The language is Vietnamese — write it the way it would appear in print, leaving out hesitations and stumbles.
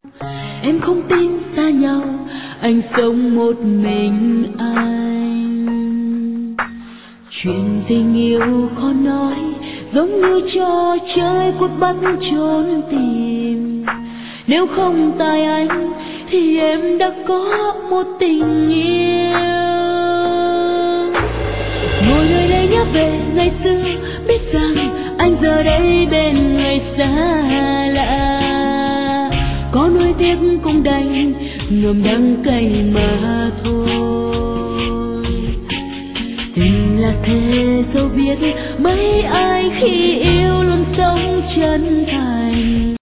Em không tin xa nhau, anh sống một mình anh. Chuyện tình yêu khó nói, giống như trò chơi cút bắt trốn tìm. Nếu không tại anh thì em đã có một tình yêu. Ngồi nơi đây nhớ về ngày xưa, biết rằng anh giờ đây bên người xa lạ. Có nuối tiếc cũng đành, ngậm đắng cay mà thôi. Tình là thế dẫu biết mấy ai khi yêu luôn sống chân thành.